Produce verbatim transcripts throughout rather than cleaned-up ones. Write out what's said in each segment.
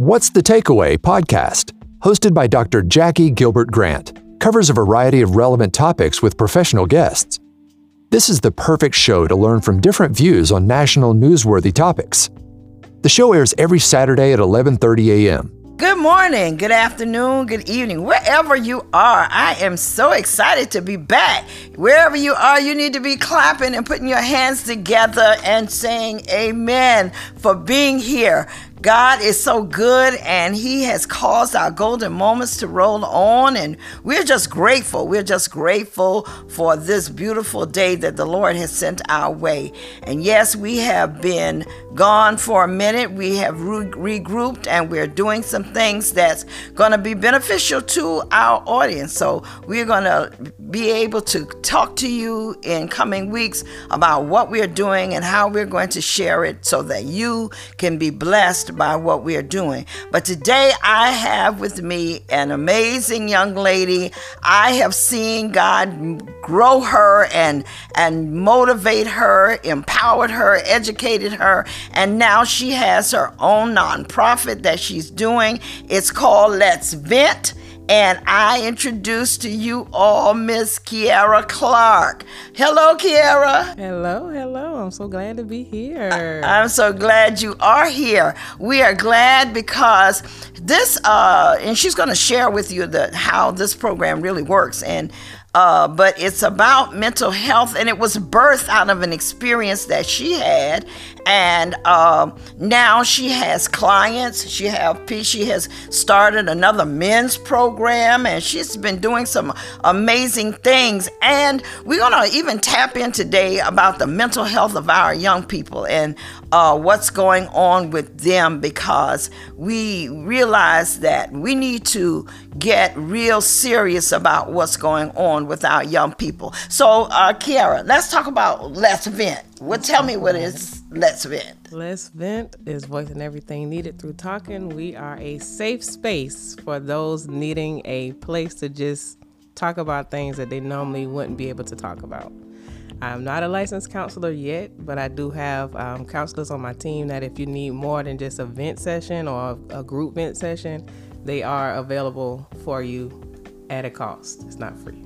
What's the Takeaway podcast, hosted by Doctor Jackie Gilbert Grant, covers a variety of relevant topics with professional guests. This is the perfect show to learn from different views on national newsworthy topics. The show airs every Saturday at eleven thirty a.m. Good morning, good afternoon, good evening, wherever you are. I am so excited to be back. Wherever you are, you need to be clapping and putting your hands together and saying amen for being here. God is so good, and he has caused our golden moments to roll on, and we're just grateful. We're just grateful for this beautiful day that the Lord has sent our way. And yes, we have been gone for a minute. We have re- regrouped, and we're doing some things that's going to be beneficial to our audience. So we're going to be able to talk to you in coming weeks about what we're doing and how we're going to share it so that you can be blessed by what we are doing. But today I have with me an amazing young lady. I have seen God grow her and and motivate her, empowered her, educated her, and now she has her own nonprofit that she's doing. It's called Let's Vent. And I introduce to you all Miss Kiara Clark. Hello, Kiara. Hello, hello. I'm so glad to be here. I, I'm so glad you are here. We are glad because this, uh, and she's going to share with you the how this program really works. And Uh, but it's about mental health, and it was birthed out of an experience that she had, and uh, now she has clients. She have she has started another men's program, and she's been doing some amazing things. And we're gonna even tap in today about the mental health of our young people and uh, what's going on with them, because we realize that we need to get real serious about what's going on with our young people. So, uh, Kiara, let's talk about Let's Vent. Well, tell me what is Let's Vent. Let's Vent is voicing everything needed through talking. We are a safe space for those needing a place to just talk about things that they normally wouldn't be able to talk about. I'm not a licensed counselor yet, but I do have um, counselors on my team that if you need more than just a vent session or a group vent session, they are available for you at a cost. It's not free.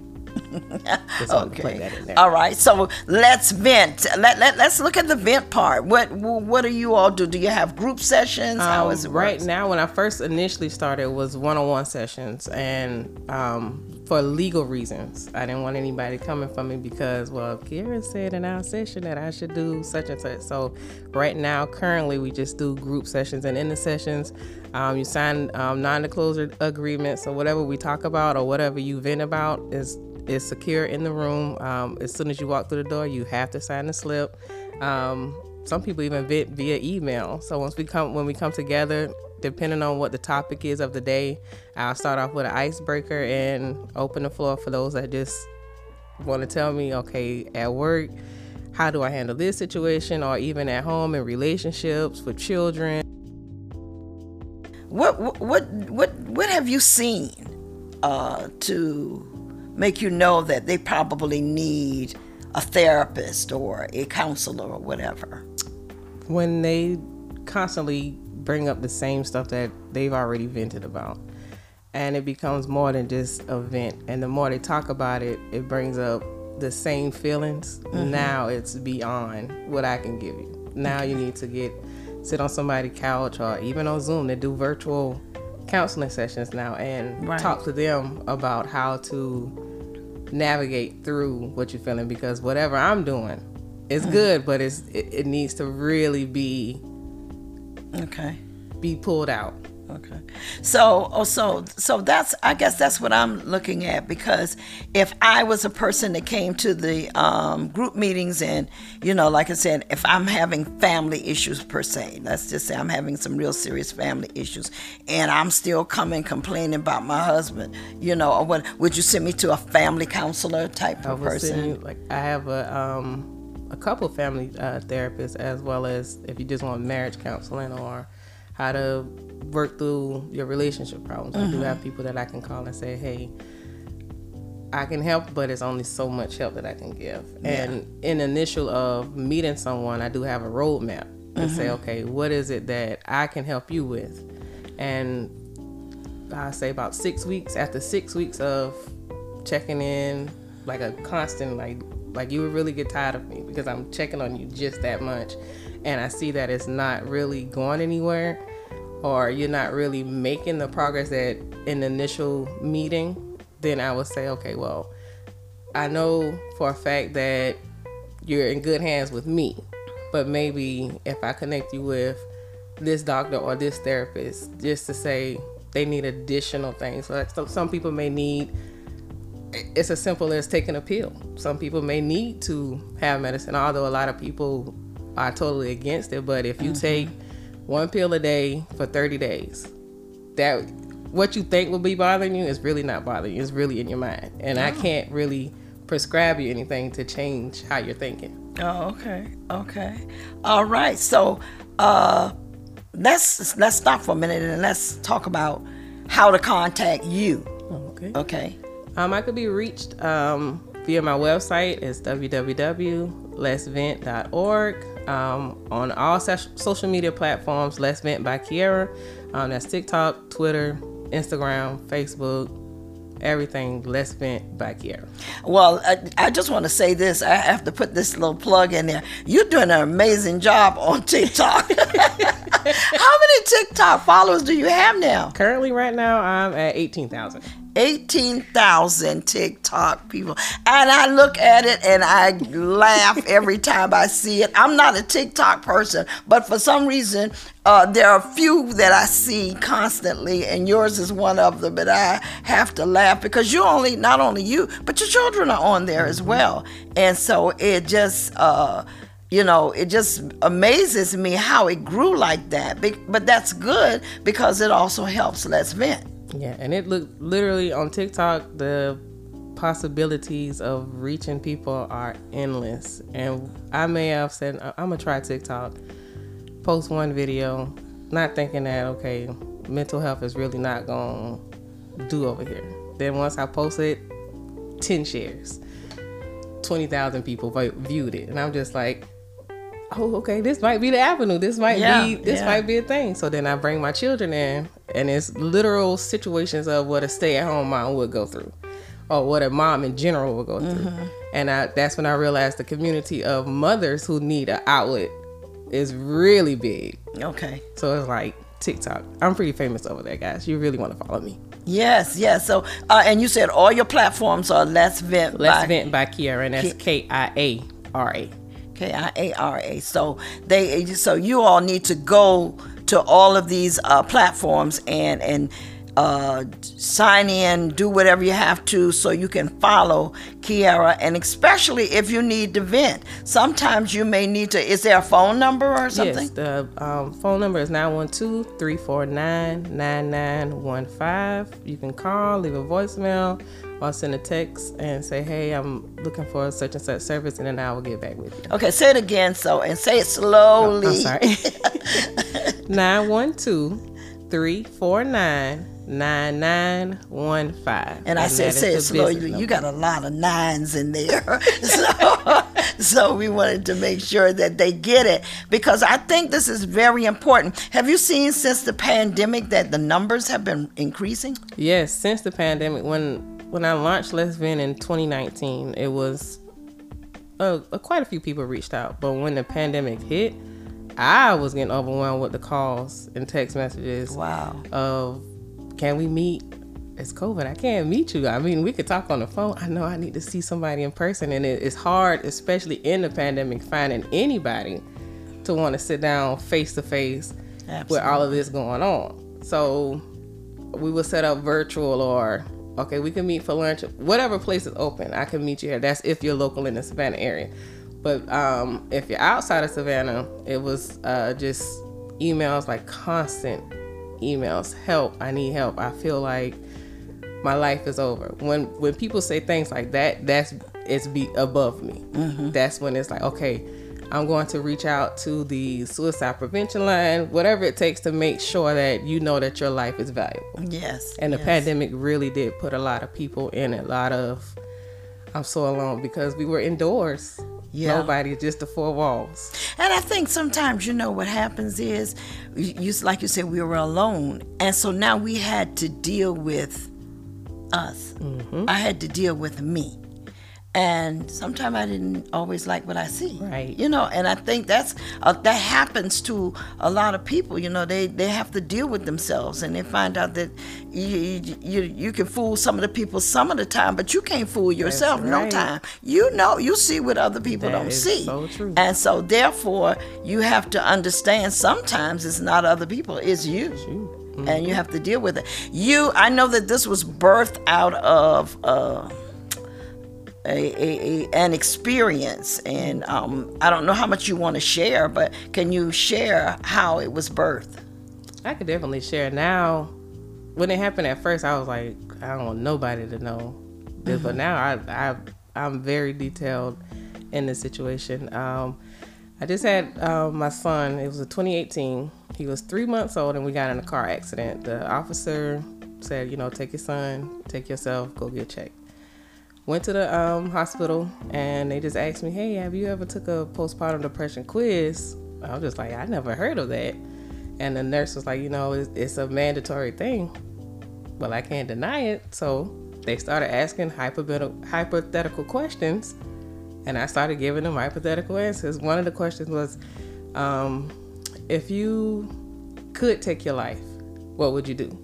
Just want to put that in there. All right. So let's vent. Let, let, let's look at the vent part. What what do you all do? Do you have group sessions? Um, How is it right works? now, when I first initially started, it was one-on-one sessions. And um, for legal reasons, I didn't want anybody coming for me because, well, Kiara said in our session that I should do such and such. So right now, currently, we just do group sessions. And in the sessions, um, you sign um, non-disclosure agreements. So whatever we talk about or whatever you vent about is is secure in the room. Um, as soon as you walk through the door, you have to sign the slip. Um, some people even vent via email. So once we come, when we come together, depending on what the topic is of the day, I'll start off with an icebreaker and open the floor for those that just want to tell me, okay, at work, how do I handle this situation, or even at home in relationships with children. What what what what have you seen uh, to make you know that they probably need a therapist or a counselor or whatever? When they constantly bring up the same stuff that they've already vented about, and it becomes more than just a vent, and the more they talk about it, it brings up the same feelings. Mm-hmm. Now it's beyond what I can give you. Now you need to get sit on somebody's couch or even on Zoom. They do virtual counseling sessions now and right. talk to them about how to navigate through what you're feeling, because whatever I'm doing is mm. good, but it's it, it needs to really be okay be pulled out. Okay. So, oh, so, so that's, I guess that's what I'm looking at, because if I was a person that came to the um, group meetings and, you know, like I said, if I'm having family issues per se, let's just say I'm having some real serious family issues and I'm still coming complaining about my husband, you know, or what, would you send me to a family counselor type of person? You, like I have a, um, a couple family uh, therapists, as well as if you just want marriage counseling or how to work through your relationship problems. Mm-hmm. I do have people that I can call and say, hey, I can help, but it's only so much help that I can give. Yeah. And in initial of meeting someone, I do have a roadmap to mm-hmm. say, okay, what is it that I can help you with? And I say about six weeks, after six weeks of checking in, like a constant, like, like you would really get tired of me because I'm checking on you just that much. And I see that it's not really going anywhere, or you're not really making the progress that in the initial meeting, then I would say, okay, well, I know for a fact that you're in good hands with me, but maybe if I connect you with this doctor or this therapist, just to say they need additional things. Like, so some people may need, it's as simple as taking a pill. Some people may need to have medicine, although a lot of people are totally against it. But if you mm-hmm. take one pill a day for thirty days, that what you think will be bothering you is really not bothering you. It's really in your mind. And oh. I can't really prescribe you anything to change how you're thinking. Oh, okay. Okay. All right. So uh, let's let's stop for a minute and let's talk about how to contact you. Okay. Okay. Um, I could be reached um, via my website. It's w w w dot let's vent dot org. Um, on all se- social media platforms, Let's Vent by Kiera. Um, that's TikTok, Twitter, Instagram, Facebook, everything. Let's Vent by Kiera. Well, I, I just want to say this. I have to put this little plug in there. You're doing an amazing job on TikTok. How many TikTok followers do you have now? Currently, right now, I'm at eighteen thousand. eighteen thousand TikTok people. And I look at it and I laugh every time I see it. I'm not a TikTok person, but for some reason, uh, there are a few that I see constantly, and yours is one of them. But I have to laugh because you only, not only you, but your children are on there as well. And so it just, uh, you know, it just amazes me how it grew like that. But that's good because it also helps Let's Vent. Yeah, and it look literally on TikTok, the possibilities of reaching people are endless. And I may have said, I'm gonna try TikTok, post one video, not thinking that, okay, mental health is really not gonna do over here. Then once I posted ten shares, twenty thousand people viewed it. And I'm just like, oh, okay, this might be the avenue. This might yeah, be, this yeah. might be a thing. So then I bring my children in, and it's literal situations of what a stay-at-home mom would go through, or what a mom in general would go through. Mm-hmm. And I, that's when I realized the community of mothers who need an outlet is really big. Okay. So it's like TikTok. I'm pretty famous over there, guys. You really want to follow me. Yes, yes. So, uh, and you said all your platforms are Let's Vent Let's by... Vent by Kiera, and that's K I A R A. K I A R A. So they, so you all need to go to all of these uh, platforms and and uh, sign in, do whatever you have to, so you can follow Kiera. And especially if you need to vent, sometimes you may need to. Is there a phone number or something? Yes, the um, phone number is nine one two, three four nine, nine nine one five. You can call, leave a voicemail, or send a text and say, hey, I'm looking for such and such service, and then I will get back with you. Okay, say it again, so, and say it slowly. Oh, I'm sorry. nine one two, three four nine, nine nine one five. And I and said, say it slowly. You got a lot of nines in there. so, so we wanted to make sure that they get it, because I think this is very important. Have you seen since the pandemic that the numbers have been increasing? Yes, since the pandemic. When When I launched Let's Vent in twenty nineteen, it was uh, quite a few people reached out. But when the pandemic hit, I was getting overwhelmed with the calls and text messages. Wow. Of, can we meet? It's COVID. I can't meet you. I mean, we could talk on the phone. I know I need to see somebody in person. And it, it's hard, especially in the pandemic, finding anybody to want to sit down face to face with all of this going on. So we would set up virtual, or okay, we can meet for lunch. Whatever place is open, I can meet you here. That's if you're local in the Savannah area. But um, if you're outside of Savannah, it was uh, just emails, like constant emails. Help, I need help. I feel like my life is over. When when people say things like that, that's it's be above me. Mm-hmm. That's when it's like, okay, I'm going to reach out to the suicide prevention line, whatever it takes to make sure that you know that your life is valuable. Yes. And the yes. pandemic really did put a lot of people in a lot of, I'm so alone, because we were indoors. Yeah. Nobody, just the four walls. And I think sometimes, you know, what happens is, you, you like you said, we were alone. And so now we had to deal with us. Mm-hmm. I had to deal with me. And sometimes I didn't always like what I see. Right. You know, and I think that's uh, that happens to a lot of people. You know, they, they have to deal with themselves, and they find out that you, you you can fool some of the people some of the time, but you can't fool yourself That's right. no time. You know, you see what other people That don't is see. so true. And so therefore, you have to understand sometimes it's not other people, it's you. Mm-hmm. And you have to deal with it. You, I know that this was birthed out of uh, A, a, a, an experience, and um, I don't know how much you want to share, but can you share how it was birthed? I could definitely share. Now, when it happened at first, I was like, I don't want nobody to know this, mm-hmm. but now I, I, I'm very detailed in this situation. Um, I just had uh, my son, it was a twenty eighteen, he was three months old, and we got in a car accident. The officer said, you know, take your son, take yourself, go get checked. Went to the um, hospital, and they just asked me, hey, have you ever took a postpartum depression quiz? I was just like, I never heard of that. And the nurse was like, you know, it's, it's a mandatory thing. Well, I can't deny it. So they started asking hypothetical, hypothetical questions, and I started giving them hypothetical answers. One of the questions was, um, if you could take your life, what would you do?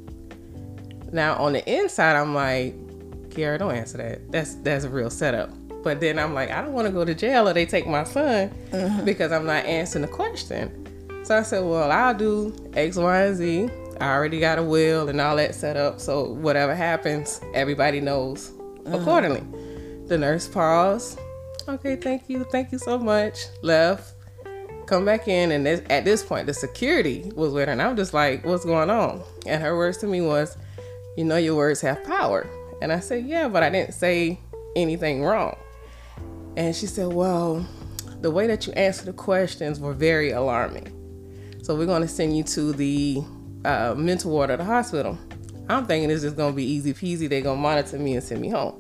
Now, on the inside, I'm like, Kiara, don't answer that. That's that's a real setup. But then I'm like, I don't want to go to jail or they take my son mm-hmm. because I'm not answering the question. So I said, well, I'll do X, Y, and Z. I already got a will and all that set up. So whatever happens, everybody knows mm-hmm. accordingly. The nurse paused. Okay, thank you. Thank you so much. Left. Come back in. And this, at this point, the security was with her. And I'm just like, what's going on? And her words to me was, you know, your words have power. And I said, yeah, but I didn't say anything wrong. And she said, well, the way that you answered the questions were very alarming. So we're going to send you to the uh, mental ward of the hospital. I'm thinking it's just going to be easy peasy. They're going to monitor me and send me home.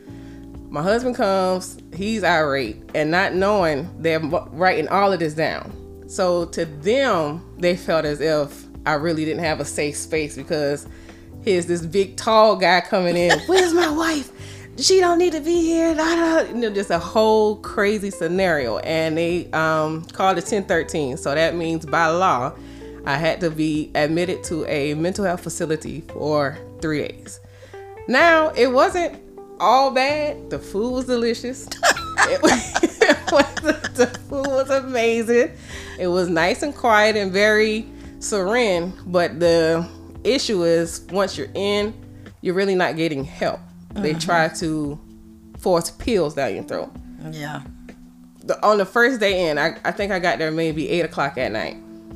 My husband comes, he's irate, and not knowing they're writing all of this down. So to them, they felt as if I really didn't have a safe space because here's this big tall guy coming in. Where's my wife? She don't need to be here. Da, da. You know, just a whole crazy scenario. And they um, called it ten thirteen. So that means by law, I had to be admitted to a mental health facility for three days. Now, it wasn't all bad. The food was delicious. it was, it was, the food was amazing. It was nice and quiet and very serene. But the issue is once you're in, you're really not getting help. Mm-hmm. They try to force pills down your throat. Yeah. The, on the first day in, I, I think I got there maybe eight o'clock at night.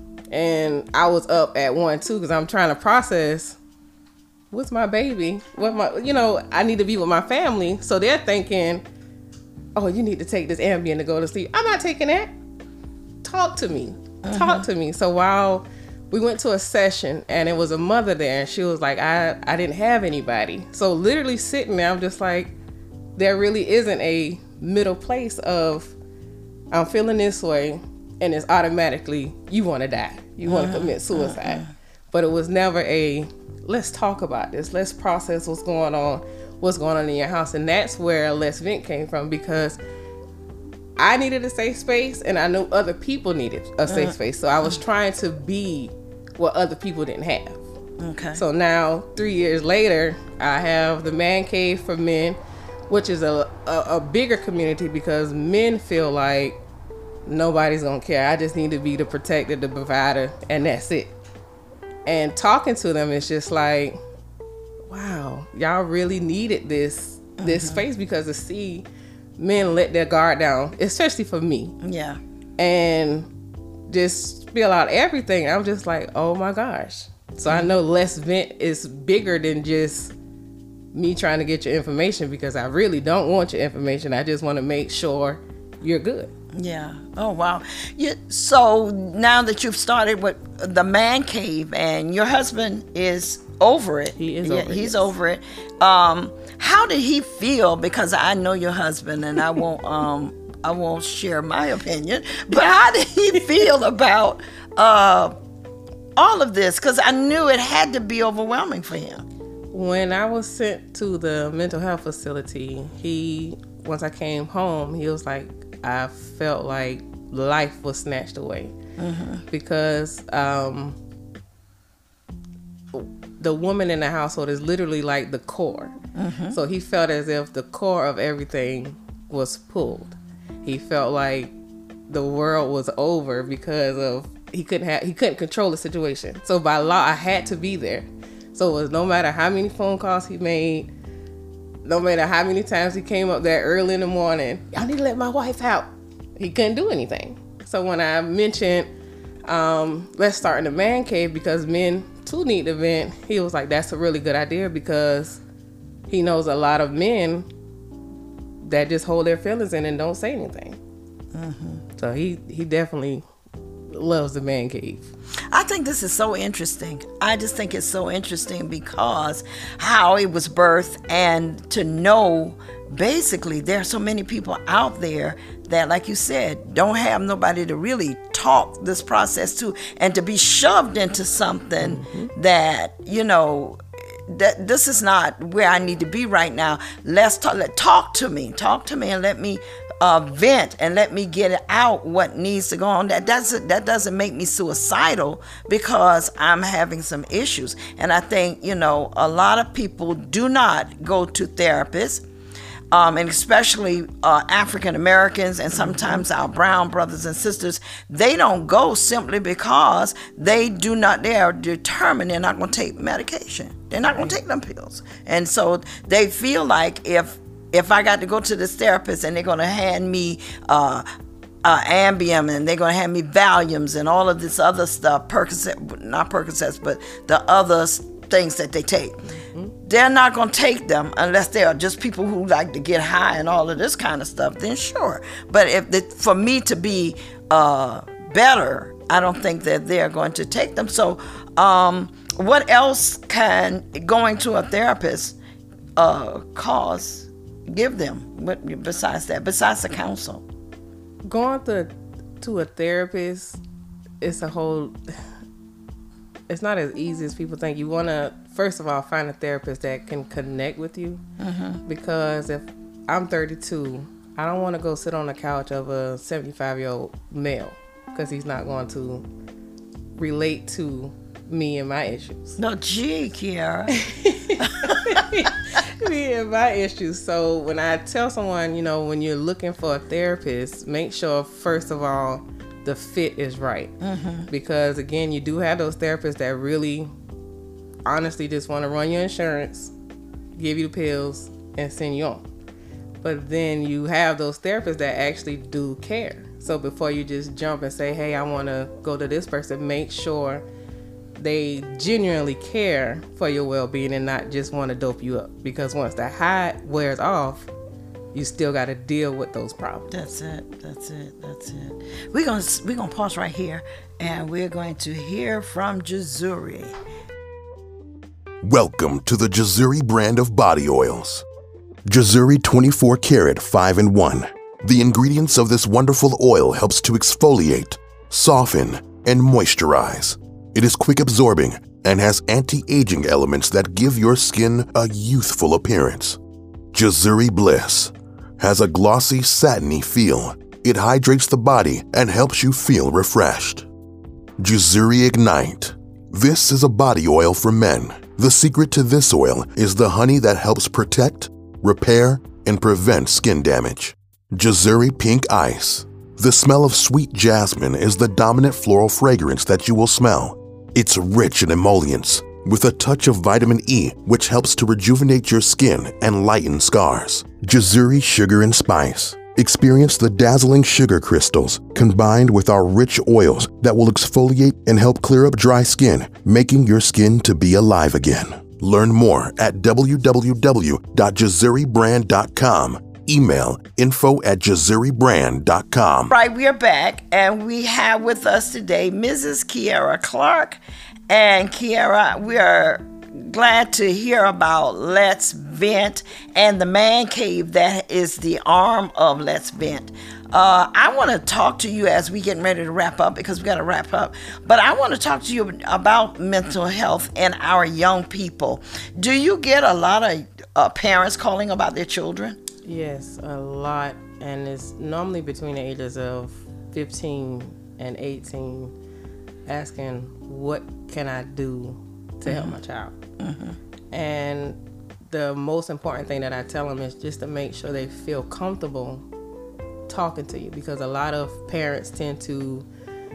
And I was up at one, too, because I'm trying to process, what's my baby? What my, you know, I need to be with my family. So they're thinking, oh, you need to take this Ambien to go to sleep. I'm not taking that. Talk to me. Mm-hmm. Talk to me. So while we went to a session and it was a mother there and she was like, I, I didn't have anybody. So literally sitting there, I'm just like, there really isn't a middle place of I'm feeling this way and it's automatically you want to die. You want to uh-huh. commit suicide. Uh-huh. But it was never a let's talk about this. Let's process what's going on, what's going on in your house. And that's where Let's Vent came from because I needed a safe space and I knew other people needed a safe uh, space. So I was trying to be what other people didn't have. Okay. So now, three years later, I have the Man Cave for Men, which is a, a, a bigger community because men feel like nobody's going to care. I just need to be the protector, the provider, and that's it. And talking to them is just like, wow, y'all really needed this, this mm-hmm. space because to see men let their guard down, especially for me. Yeah. And just spill out everything. I'm just like, oh my gosh. So I know Let's Vent is bigger than just me trying to get your information because I really don't want your information. I just want to make sure you're good. Yeah. Oh, wow. You, so now that you've started with the Man Cave and your husband is over it. He is yeah, over it. He's yes. over it. Um, how did he feel? Because I know your husband and I won't um, I won't share my opinion, but how did he feel about uh, all of this? Because I knew it had to be overwhelming for him. When I was sent to the mental health facility, he, once I came home, he was like, I felt like life was snatched away. Mm-hmm. Because um, the woman in the household is literally like the core. Mm-hmm. So he felt as if the core of everything was pulled. He felt like the world was over because of he couldn't have he couldn't control the situation. So by law, I had to be there. So it was no matter how many phone calls he made, no matter how many times he came up there early in the morning, I need to let my wife out. He couldn't do anything. So when I mentioned, um, let's start in the man cave because men too need to vent, he was like, that's a really good idea because he knows a lot of men that just hold their feelings in and don't say anything. Mm-hmm. So he, he definitely loves the man cave. I think this is so interesting. I just think it's so interesting because how it was birthed, and to know basically there are so many people out there that, like you said, don't have nobody to really talk this process to, and to be shoved into something mm-hmm. that, you know, that this is not where I need to be right now. Let's talk, let, talk to me, talk to me and let me uh, vent and let me get out what needs to go on. That doesn't, that doesn't make me suicidal because I'm having some issues. And I think, you know, a lot of people do not go to therapists. Um, and especially uh, African Americans and sometimes our brown brothers and sisters, they don't go simply because they do not, they are determined they're not going to take medication. They're not going to take them pills. And so they feel like if if I got to go to this therapist and they're going to hand me uh, uh, Ambien and they're going to hand me Valiums and all of this other stuff, Percocet, not Percocets, but the other things that they take. Mm-hmm. They're not going to take them unless they are just people who like to get high and all of this kind of stuff, then sure. But if the, for me to be uh, better, I don't think that they're going to take them. So um, what else can going to a therapist uh, cause, give them what, besides that, besides the counsel? Going to, to a therapist is a whole... It's not as easy as people think. You want to, first of all, find a therapist that can connect with you. Mm-hmm. Because if I'm thirty-two, I don't want to go sit on the couch of a seventy-five-year-old male because he's not going to relate to me and my issues. No, gee, Kiara. Me and my issues. So when I tell someone, you know, when you're looking for a therapist, make sure, first of all, the fit is right. Mm-hmm. Because again, you do have those therapists that really honestly just want to run your insurance, give you the pills, and send you on. But then you have those therapists that actually do care. So before you just jump and say, hey, I want to go to this person, make sure they genuinely care for your well-being and not just want to dope you up. Because once the high wears off, you still got to deal with those problems. That's it. That's it. That's it. We're going to we're going to pause right here, and we're going to hear from Jazuri. Welcome to the Jazuri brand of body oils. Jazuri twenty-four karat five in one. The ingredients of this wonderful oil helps to exfoliate, soften, and moisturize. It is quick absorbing and has anti-aging elements that give your skin a youthful appearance. Jazuri Bliss has a glossy, satiny feel. It hydrates the body and helps you feel refreshed. Jazuri Ignite. This is a body oil for men. The secret to this oil is the honey that helps protect, repair, and prevent skin damage. Jazuri Pink Ice. The smell of sweet jasmine is the dominant floral fragrance that you will smell. It's rich in emollients, with a touch of vitamin E, which helps to rejuvenate your skin and lighten scars. Jazuri Sugar and Spice. Experience the dazzling sugar crystals combined with our rich oils that will exfoliate and help clear up dry skin, making your skin to be alive again. Learn more at w w w dot jazuri brand dot com. Email info at jazuri brand dot com. Right, we are back, and we have with us today Missus Kiara Clark. And Kiara, we are glad to hear about Let's Vent and the Man Cave that is the arm of Let's Vent. uh, I want to talk to you as we getting ready to wrap up, because we got to wrap up. But I want to talk to you about mental health and our young people. Do you get a lot of uh, parents calling about their children? Yes, a lot. And it's normally between the ages of fifteen and eighteen, asking, what can I do to help my child? Mm-hmm. And the most important thing that I tell them is just to make sure they feel comfortable talking to you, because a lot of parents tend to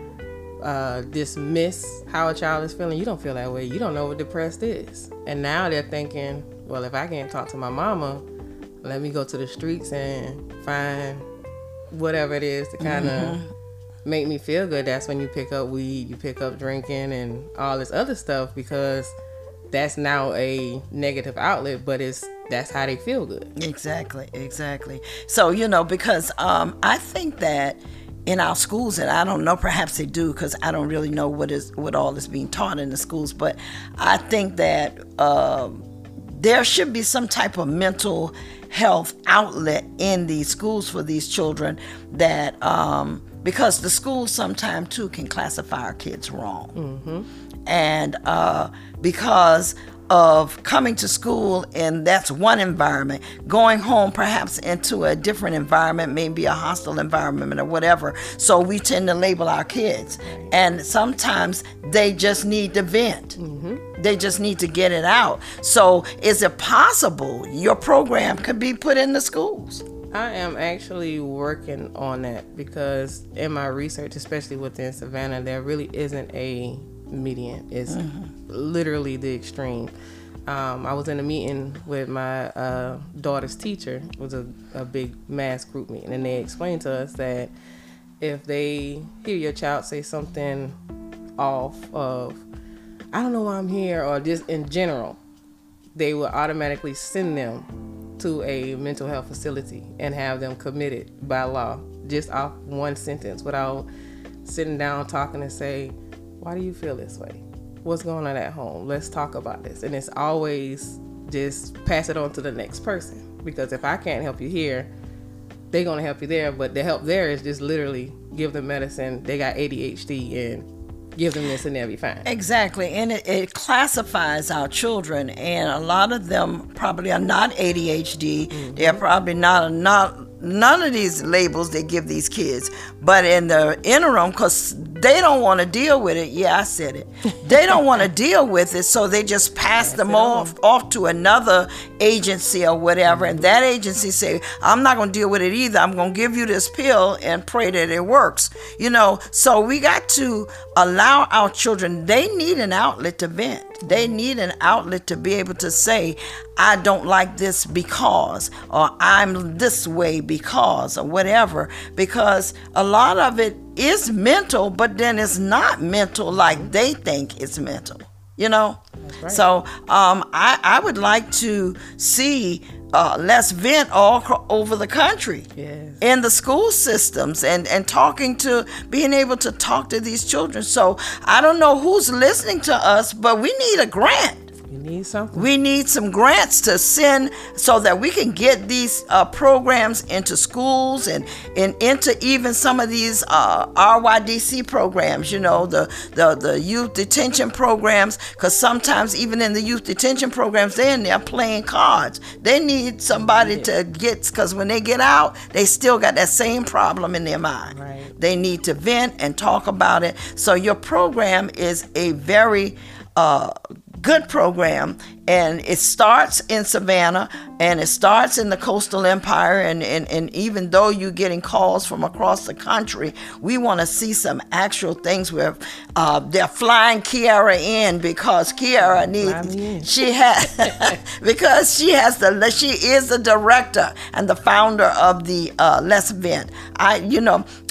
uh, dismiss how a child is feeling. You don't feel that way. You don't know what depressed is. And now they're thinking, well, if I can't talk to my mama, let me go to the streets and find whatever it is to kind of mm-hmm. make me feel good. That's when you pick up weed, you pick up drinking and all this other stuff, because that's now a negative outlet, but it's that's how they feel good. Exactly, exactly. So, you know, because um, I think that in our schools, and I don't know, perhaps they do, because I don't really know what is what all is being taught in the schools, but I think that uh, there should be some type of mental health outlet in these schools for these children, that um, because the schools sometimes too can classify our kids wrong. Mm-hmm. And uh, because of coming to school, and that's one environment, going home perhaps into a different environment, maybe a hostile environment or whatever. So we tend to label our kids. And sometimes they just need to vent. Mm-hmm. They just need to get it out. So is it possible your program could be put in the schools? I am actually working on that, because in my research, especially within Savannah, there really isn't a median. It's mm-hmm. literally the extreme. Um, I was in a meeting with my uh, daughter's teacher. It was a, a big mass group meeting, and they explained to us that if they hear your child say something off of, I don't know why I'm here, or just in general, they will automatically send them to a mental health facility and have them committed by law, just off one sentence, without sitting down talking and say, why do you feel this way? What's going on at home? Let's talk about this. And it's always just pass it on to the next person. Because if I can't help you here, they're going to help you there. But the help there is just literally give them medicine. They got A D H D, and give them this and they'll be fine. Exactly. And it, it classifies our children. And a lot of them probably are not A D H D. Mm-hmm. They're probably not, not none of these labels they give these kids. But in the interim, because they don't want to deal with it. Yeah, I said it. They don't want to deal with it, so they just pass them off, off to another agency or whatever. And that agency say, I'm not going to deal with it either. I'm going to give you this pill and pray that it works. You know, so we got to allow our children, they need an outlet to vent. They need an outlet to be able to say, I don't like this because, or I'm this way because, or whatever. Because a lot of it is mental, but then it's not mental like they think it's mental, you know? That's right. So um, I, I would like to see uh, Let's Vent all cr- over the country, yes. in the school systems, and, and talking to, being able to talk to these children. So I don't know who's listening to us, but we need a grant. We need something. We need some grants to send so that we can get these uh, programs into schools and, and into even some of these uh, R Y D C programs, you know, the, the, the youth detention programs, because sometimes even in the youth detention programs, they're in there playing cards. They need somebody yeah. to get, because when they get out, they still got that same problem in their mind. Right. They need to vent and talk about it. So your program is a very uh, good program, and it starts in Savannah, and it starts in the Coastal Empire, and, and, and even though you're getting calls from across the country, we want to see some actual things where uh, they're flying Kiara in, because Kiara needs, she has, because she has the, she is the director and the founder of the uh, Let's Vent. I, you know,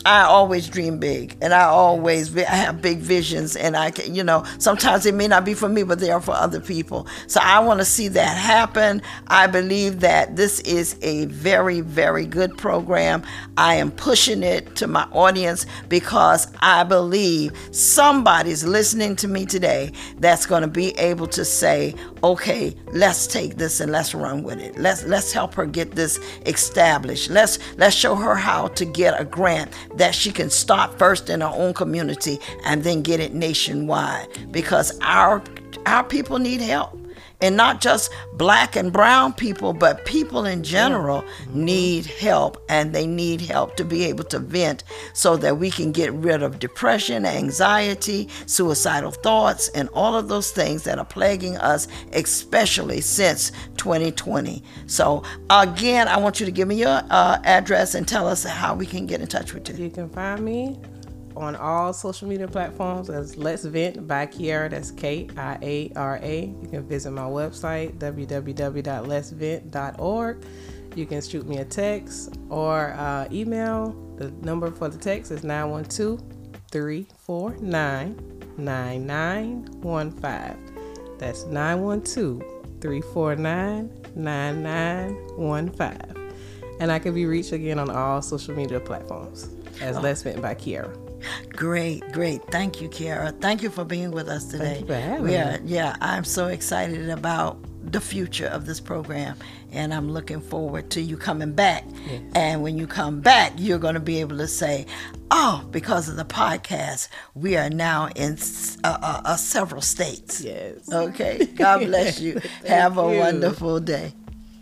I always dream big, and I always I have big visions, and I can, you know, sometimes it may not be for me, but they are for other people. So I want to see that happen. I believe that this is a very, very good program. I am pushing it to my audience because I believe somebody's listening to me today that's going to be able to say, okay, let's take this and let's run with it. Let's let's help her get this established. Let's let's show her how to get a grant that she can start first in her own community and then get it nationwide, because our our people need help. And not just black and brown people, but people in general need help, and they need help to be able to vent so that we can get rid of depression, anxiety, suicidal thoughts, and all of those things that are plaguing us, especially since twenty twenty. So again, I want you to give me your uh, address and tell us how we can get in touch with you. You can find me on all social media platforms as Let's Vent by Kiara. That's K I A R A. You can visit my website, w w w dot lets vent dot org. You can shoot me a text or uh, email. The number for the text is nine one two, three four nine, nine nine one five. That's nine one two, three four nine, nine nine one five. And I can be reached again on all social media platforms as oh. Let's Vent by Kiara. Great, great. Thank you, Kiara. Thank you for being with us today. Thank you for having we are, me. Yeah, I'm so excited about the future of this program, and I'm looking forward to you coming back. Yes. And when you come back, you're going to be able to say, oh, because of the podcast, we are now in uh, uh, uh, several states. Yes. Okay. God bless you. Have a you. wonderful day.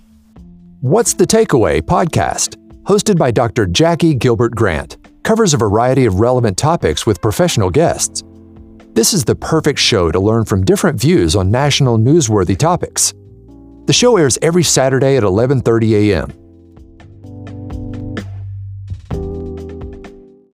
What's the Takeaway podcast, hosted by Doctor Jackie Gilbert Grant, covers a variety of relevant topics with professional guests. This is the perfect show to learn from different views on national newsworthy topics. The show airs every Saturday at eleven thirty a m